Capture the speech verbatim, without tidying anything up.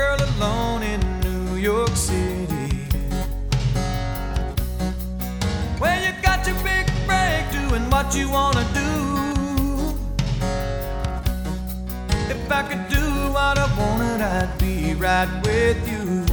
girl alone in New York City. Well, you got your big break doing what you wanna do. If I could do what I wanted, I'd be right with you.